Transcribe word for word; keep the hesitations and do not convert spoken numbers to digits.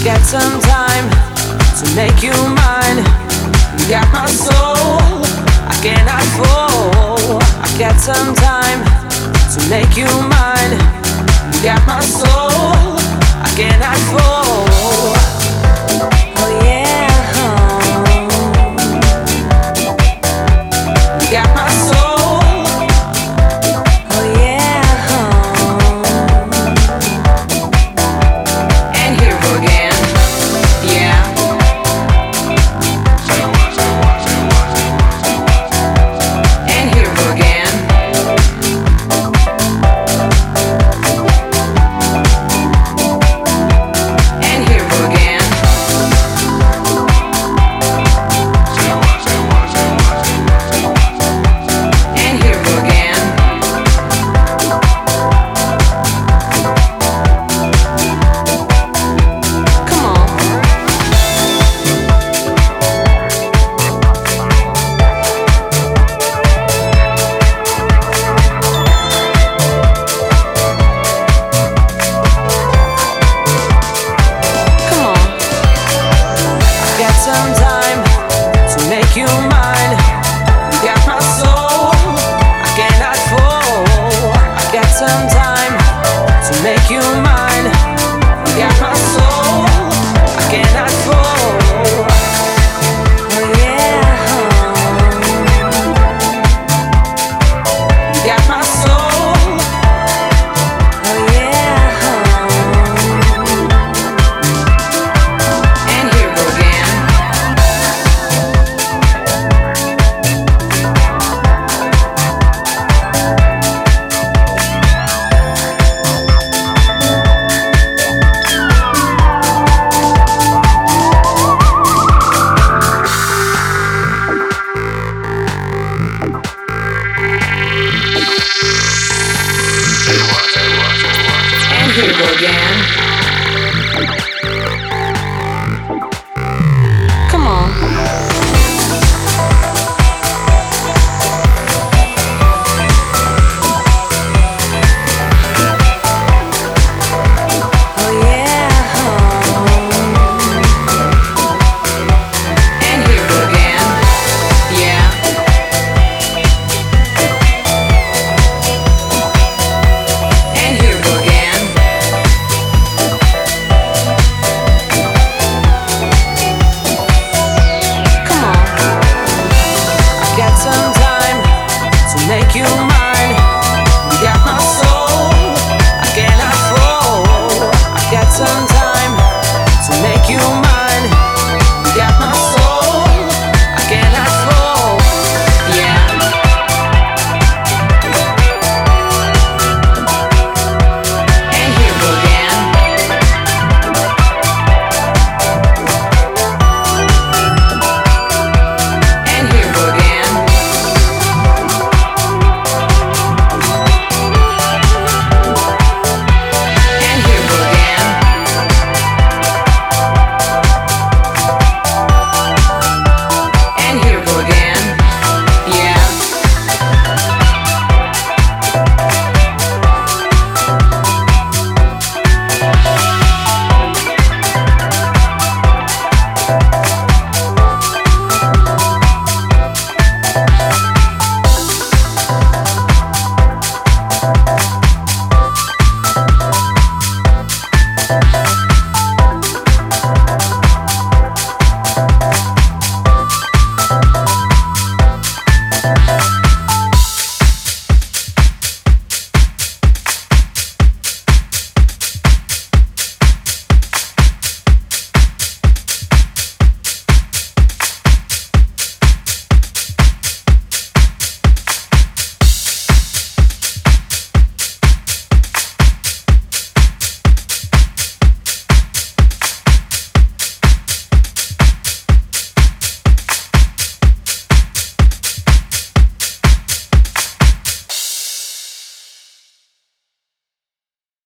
get some time to make you mine. You got my soul, I cannot fall. I get some time to make you mine. You got my soul, I cannot fall. Oh yeah, you got my soul. Oh yeah, and here we go again. Yeah. And here we go again. And here we go again. And here we go again. Come on. Come on. Got some time to make you mine. You got my soul, I cannot fall. I got some time to make you mine. You got my soul, I cannot fall. Oh yeah. You got my soul. Oh yeah. And here we go again. And here we go again.